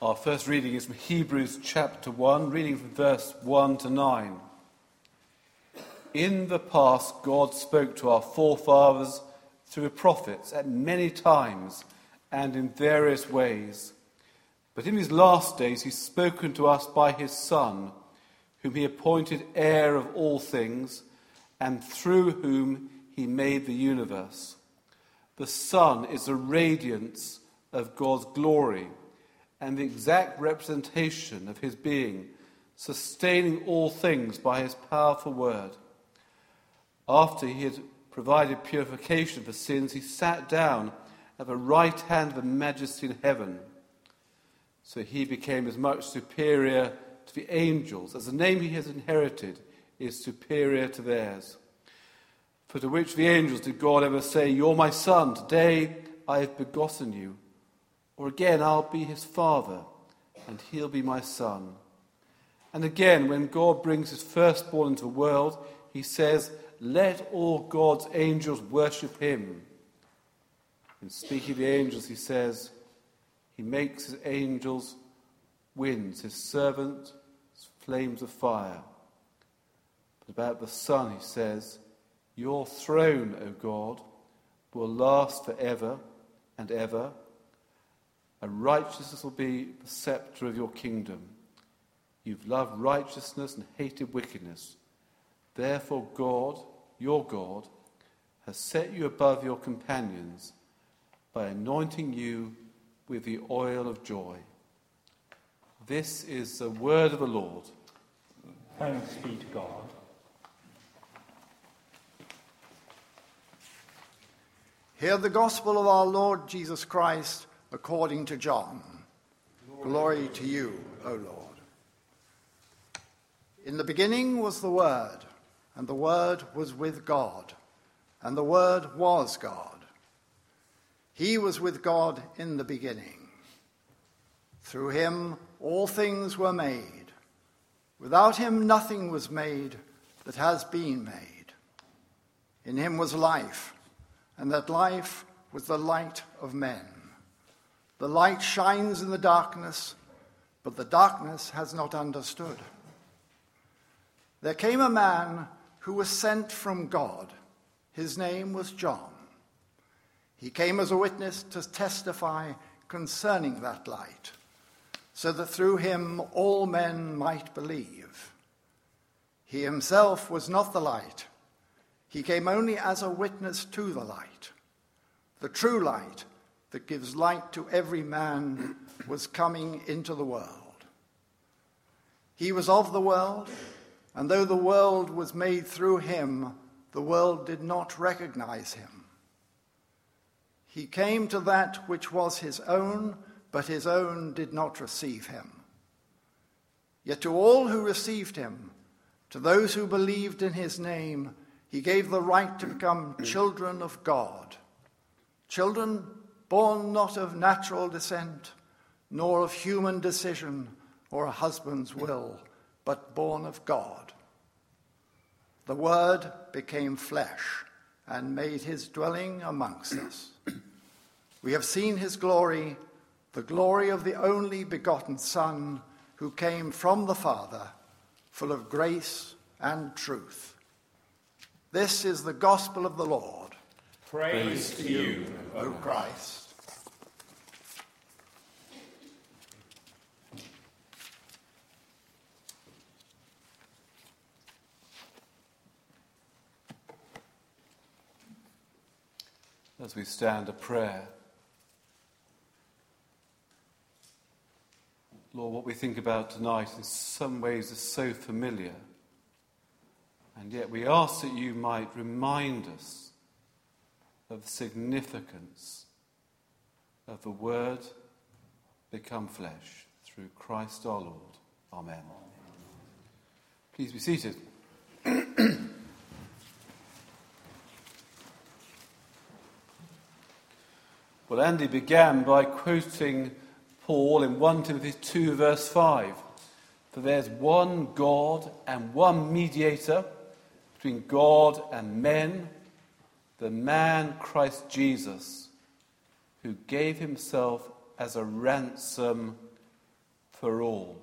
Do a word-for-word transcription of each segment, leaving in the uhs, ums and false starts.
Our first reading is from Hebrews chapter one, reading from verse one to nine. In the past, God spoke to our forefathers through the prophets at many times and in various ways. But in his last days, he's spoken to us by his Son, whom he appointed heir of all things, and through whom he made the universe. The Son is the radiance of God's glory and the exact representation of his being, sustaining all things by his powerful word. After he had provided purification for sins, he sat down at the right hand of the Majesty in heaven. So he became as much superior to the angels as the name he has inherited is superior to theirs. For to which the angels did God ever say, "You're my son, today I have begotten you"? Or again, "I'll be his father, and he'll be my son"? And again, when God brings his firstborn into the world, he says, "Let all God's angels worship him." In speaking of the angels, he says, he makes his angels winds, his servants flames of fire. But about the Son, he says, "Your throne, O God, will last forever and ever, and righteousness will be the scepter of your kingdom. You've loved righteousness and hated wickedness. Therefore God, your God, has set you above your companions by anointing you with the oil of joy." This is the word of the Lord. Thanks be to God. Hear the gospel of our Lord Jesus Christ according to John. Glory, Glory to you, O Lord. In the beginning was the Word, and the Word was with God, and the Word was God. He was with God in the beginning. Through him all things were made. Without him nothing was made that has been made. In him was life, and that life was the light of men. The light shines in the darkness, but the darkness has not understood. There came a man who was sent from God. His name was John. He came as a witness to testify concerning that light, so that through him all men might believe. He himself was not the light. He came only as a witness to the light. The true light that gives light to every man was coming into the world. He was of the world, and though the world was made through him, the world did not recognize him. He came to that which was his own, but his own did not receive him. Yet to all who received him, to those who believed in his name, he gave the right to become children of God. Children born not of natural descent, nor of human decision or a husband's will, but born of God. The Word became flesh and made his dwelling amongst us. We have seen his glory, the glory of the only begotten Son, who came from the Father, full of grace and truth. This is the gospel of the Lord. Praise, Praise to you, O Christ. As we stand at prayer, Lord, what we think about tonight in some ways is so familiar, and yet we ask that you might remind us of the significance of the Word become flesh through Christ our Lord. Amen. Please be seated. Well, Andy began by quoting Paul in First Timothy two, verse five. For there's one God and one mediator between God and men, the man Christ Jesus, who gave himself as a ransom for all.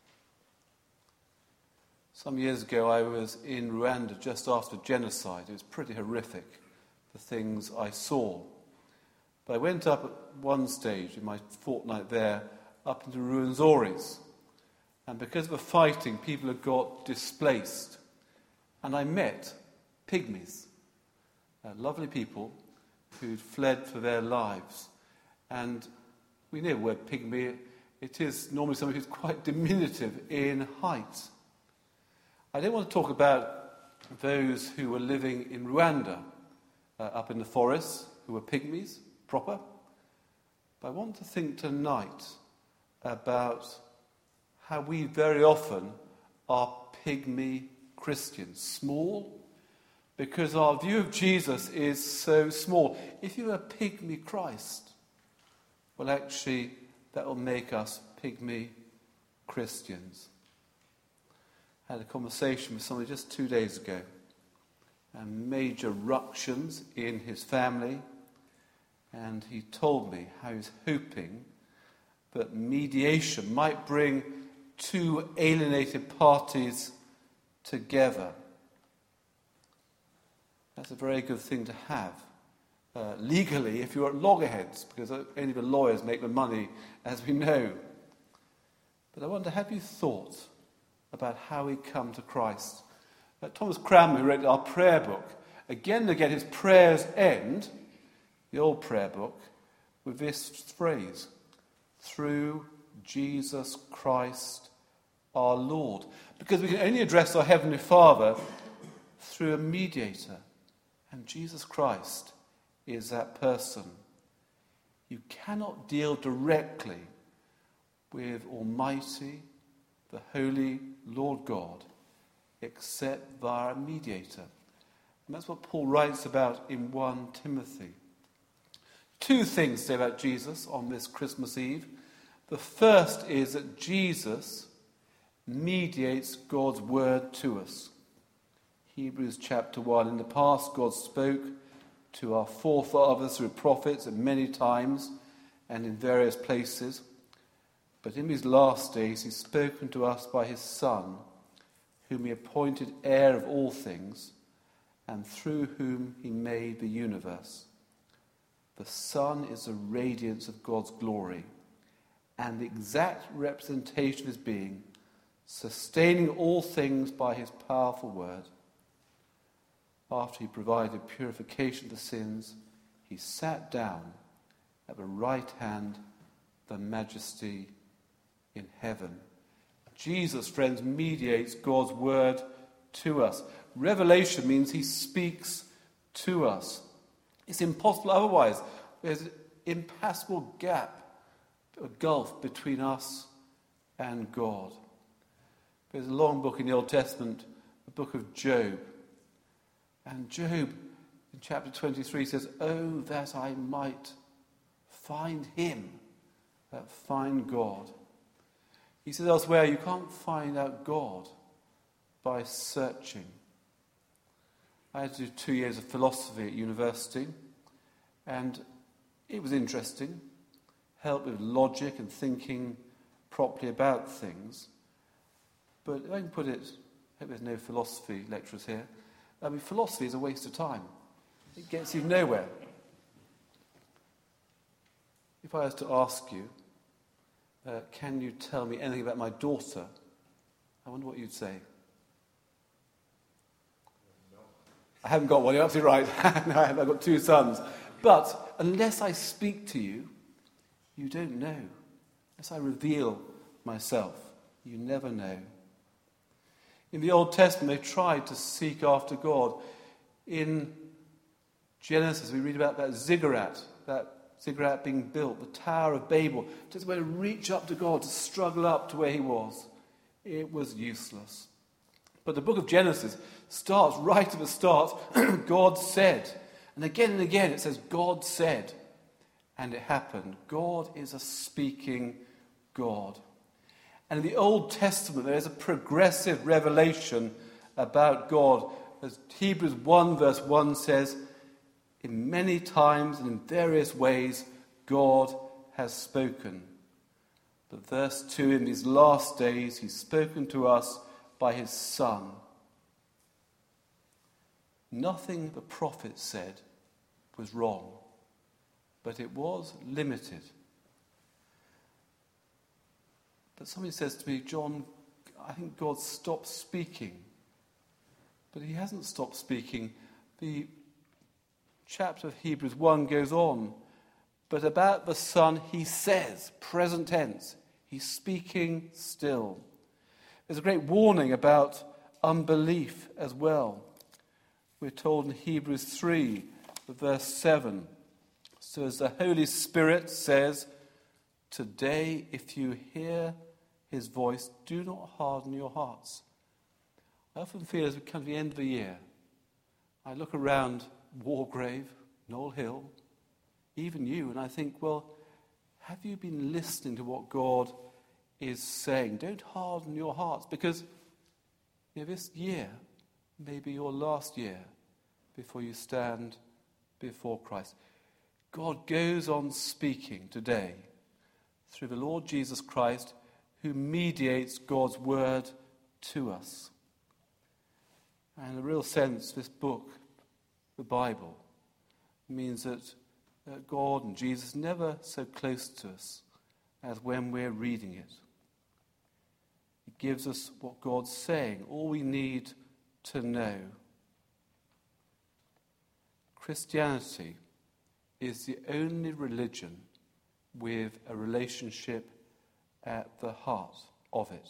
Some years ago I was in Rwanda just after genocide. It was pretty horrific, the things I saw. But I went up at one stage in my fortnight there, up into Rwenzori's. And because of the fighting, people had got displaced. And I met pygmies, uh, lovely people who'd fled for their lives. And we know the word pygmy, it is normally somebody who's quite diminutive in height. I don't want to talk about those who were living in Rwanda, uh, up in the forests, who were pygmies, proper. But I want to think tonight about how we very often are pygmy Christians, small, because our view of Jesus is so small. If you're a pygmy Christ, well, actually, that will make us pygmy Christians. I had a conversation with somebody just two days ago, and major ructions in his family, and he told me how he's hoping that mediation might bring two alienated parties together. That's a very good thing to have. Uh, legally, if you're at loggerheads, because only the lawyers make the money, as we know. But I wonder, have you thought about how we come to Christ? Uh, Thomas Cranmer, who wrote our prayer book, again and again his prayers end, the old prayer book, with this phrase, through Jesus Christ our Lord. Because we can only address our Heavenly Father through a mediator. And Jesus Christ is that person. You cannot deal directly with Almighty, the Holy Lord God, except via a mediator. And that's what Paul writes about in First Timothy. Two things to say about Jesus on this Christmas Eve. The first is that Jesus mediates God's word to us. Hebrews chapter one. In the past, God spoke to our forefathers through prophets at many times and in various places. But in these last days, he's spoken to us by his Son, whom he appointed heir of all things, and through whom he made the universe. The Son is the radiance of God's glory and the exact representation of his being, sustaining all things by his powerful word. After he provided purification for sins, he sat down at the right hand of the Majesty in heaven. Jesus, friends, mediates God's word to us. Revelation means he speaks to us. It's impossible otherwise. There's an impassable gap, a gulf between us and God. There's a long book in the Old Testament, the book of Job. And Job, in chapter twenty-three, says, "Oh, that I might find him," that find God. He says elsewhere, you can't find out God by searching. I had to do two years of philosophy at university, and it was interesting. Helped with logic and thinking properly about things. But if I can put it, I hope there's no philosophy lecturers here. I mean, philosophy is a waste of time. It gets you nowhere. If I was to ask you, uh, can you tell me anything about my daughter? I wonder what you'd say. I haven't got one, you're absolutely right. I've got two sons. But unless I speak to you, you don't know. Unless I reveal myself, you never know. In the Old Testament, they tried to seek after God. In Genesis, we read about that ziggurat, that ziggurat being built, the Tower of Babel, just a way to reach up to God, to struggle up to where he was. It was useless. But the book of Genesis starts right at the start, God said. And again and again it says, God said. And it happened. God is a speaking God. And in the Old Testament, there is a progressive revelation about God. As Hebrews one verse one says, in many times and in various ways, God has spoken. But verse two, in these last days he's spoken to us by his Son. Nothing the prophet said was wrong, but it was limited. But somebody says to me, John, I think God stopped speaking. But he hasn't stopped speaking. The chapter of Hebrews one goes on. But about the Son, he says, present tense, he's speaking still. There's a great warning about unbelief as well. We're told in Hebrews three, verse seven, so as the Holy Spirit says, today if you hear his voice, do not harden your hearts. I often feel as we come to the end of the year, I look around Wargrave, Knoll Hill, even you, and I think, well, have you been listening to what God is saying? Don't harden your hearts, because you know, this year may be your last year before you stand before Christ. God goes on speaking today through the Lord Jesus Christ, who mediates God's word to us. And in a real sense, this book, the Bible, means that uh, God and Jesus are never so close to us as when we're reading it. It gives us what God's saying, all we need to know. Christianity is the only religion with a relationship at the heart of it.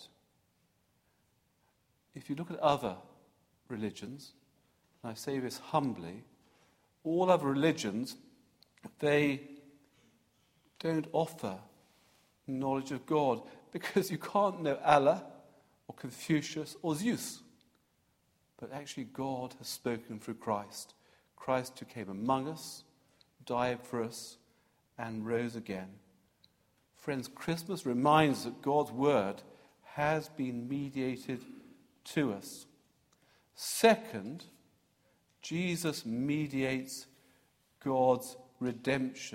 If you look at other religions, and I say this humbly, all other religions, they don't offer knowledge of God, because you can't know Allah or Confucius or Zeus. But actually God has spoken through Christ. Christ who came among us, died for us, and rose again. Friends, Christmas reminds us that God's word has been mediated to us. Second, Jesus mediates God's redemption.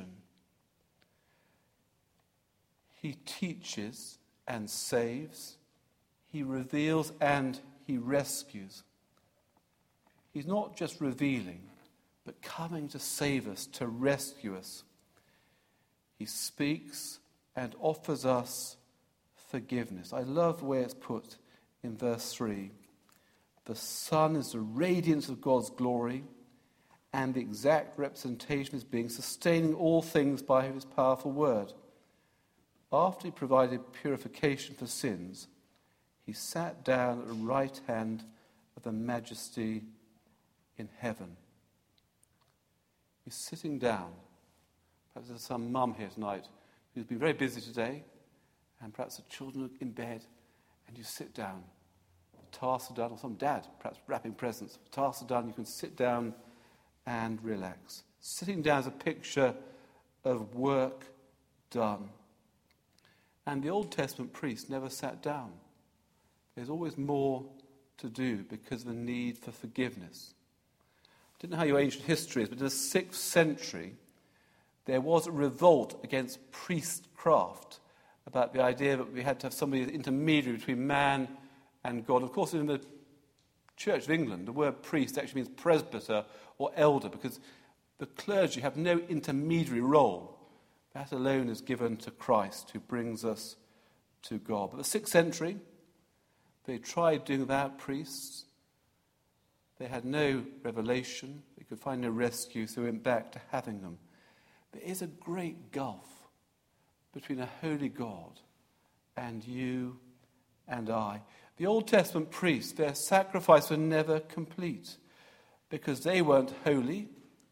He teaches and saves. He reveals and he rescues. He's not just revealing, but coming to save us, to rescue us. He speaks and offers us forgiveness. I love the way it's put in verse three. The Son is the radiance of God's glory and the exact representation of his being, sustaining all things by his powerful word. After he provided purification for sins, he sat down at the right hand of the Majesty in heaven. He's sitting down. Perhaps there's some mum here tonight who's been very busy today, and perhaps the children are in bed, and you sit down. The tasks are done, or some dad, perhaps wrapping presents. The tasks are done, you can sit down and relax. Sitting down is a picture of work done. And the Old Testament priest never sat down. There's always more to do because of the need for forgiveness. I don't know how your ancient history is, but in the sixth century, there was a revolt against priestcraft, about the idea that we had to have somebody as intermediary between man and God. Of course, in the Church of England, the word priest actually means presbyter or elder, because the clergy have no intermediary role. That alone is given to Christ, who brings us to God. But the sixth century, they tried doing without priests. They had no revelation. They could find no rescue, so they went back to having them. There is a great gulf between a holy God and you and I. The Old Testament priests, their sacrifice was never complete because they weren't holy.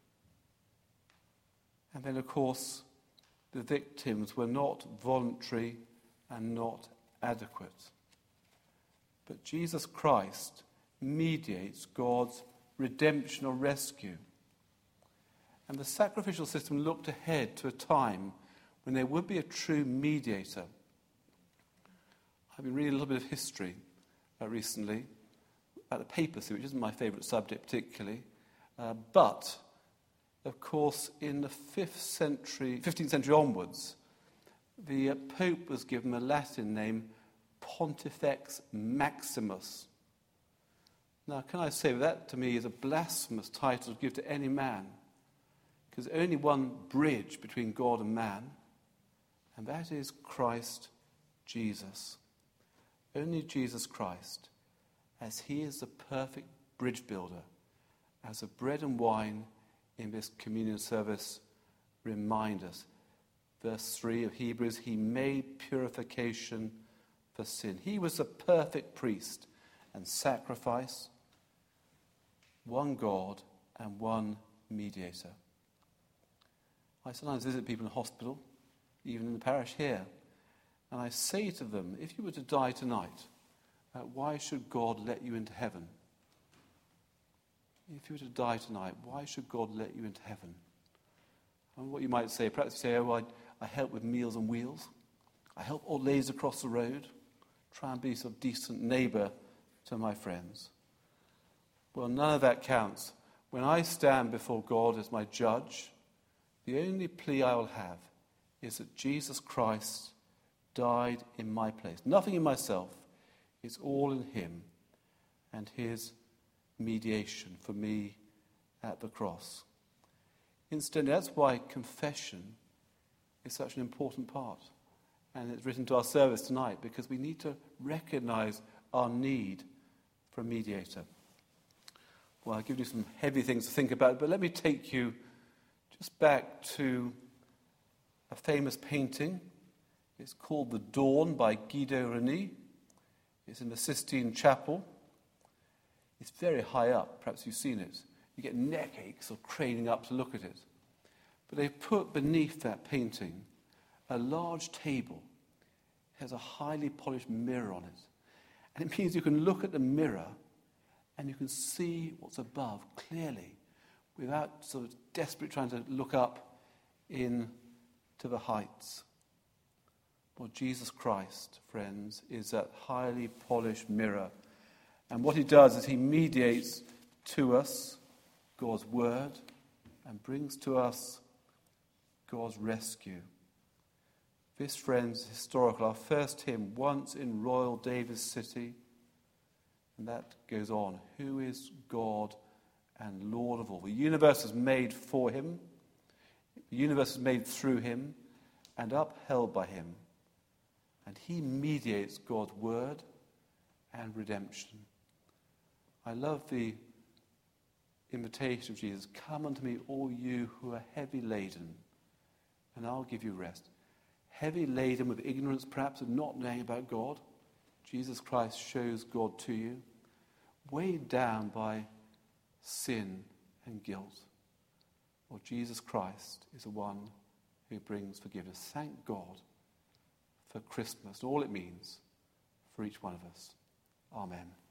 And then, of course, the victims were not voluntary and not adequate. But Jesus Christ mediates God's redemption or rescue. And the sacrificial system looked ahead to a time when there would be a true mediator. I've been reading a little bit of history uh, recently about the papacy, which isn't my favourite subject particularly. Uh, but, of course, in the fifth century, fifteenth century onwards, The uh, Pope was given a Latin name, Pontifex Maximus. Now, can I say that to me is a blasphemous title to give to any man, because only one bridge between God and man, and that is Christ Jesus. Only Jesus Christ, as he is the perfect bridge builder, as the bread and wine in this communion service remind us. Verse three of Hebrews, he made purification for sin. He was the perfect priest and sacrifice, one God and one mediator. I sometimes visit people in hospital, even in the parish here, and I say to them, if you were to die tonight, uh, why should God let you into heaven? If you were to die tonight, why should God let you into heaven? And what you might say, perhaps you say, oh, I, I help with Meals on Wheels. I help old ladies across the road. Try and be a sort of decent neighbour to my friends. Well, none of that counts. When I stand before God as my judge, the only plea I will have is that Jesus Christ died in my place. Nothing in myself. It's all in him and his mediation for me at the cross. Incidentally, that's why confession is such an important part. And it's written to our service tonight, because we need to recognize our need for a mediator. Well, I've given you some heavy things to think about, but let me take you just back to a famous painting. It's called The Dawn by Guido Reni. It's in the Sistine Chapel. It's very high up. Perhaps you've seen it. You get neck aches or craning up to look at it. But they've put beneath that painting a large table. It has a highly polished mirror on it. And it means you can look at the mirror and you can see what's above clearly without sort of desperately trying to look up into the heights. Well, Jesus Christ, friends, is that highly polished mirror. And what he does is he mediates to us God's word and brings to us God's rescue. This, friends, is historical. Our first hymn, once in royal David's city. And that goes on. Who is God and Lord of all? The universe is made for him. The universe is made through him and upheld by him. And he mediates God's word and redemption. I love the invitation of Jesus. Come unto me, all you who are heavy laden, and I'll give you rest. Heavy laden with ignorance, perhaps, of not knowing about God. Jesus Christ shows God to you. Weighed down by sin and guilt. Well, Jesus Christ is the one who brings forgiveness. Thank God for Christmas and all it means for each one of us. Amen.